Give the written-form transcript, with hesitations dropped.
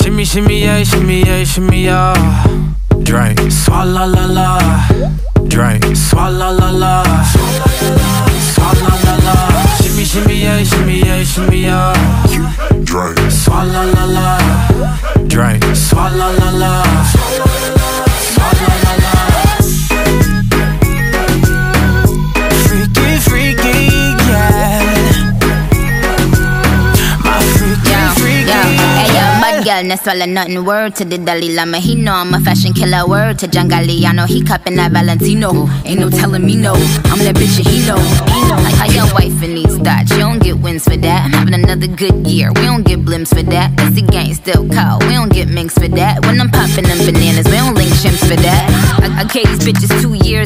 Shimmy, shimmy, yeah, shimmy, yeah, shimmy, yeah. Drink, swalla la la. Drink, swalla la la. Swalla la la. Shimmy, shimmy, yeah, shimmy, yeah, shimmy, yeah. Drink, swalla la la. Drink, swalla la la. Swalla la la. Freaky, freaky, yeah. My freaky, freaky. Hey yo, bad girl, no swallow nothing. Word to the Dalai Lama, he know I'm a fashion killer. Word to John Galliano, he cupping that Valentino. Ain't no telling me no, I'm that bitch and he know. Like how your wife in these thoughts, you don't get wins for that. I'm having another good year, we don't get blimps for that. Cause the gang still cold, we don't get minks for that. When I'm popping them bananas, we don't link chimps for that. I gave these bitches 2 years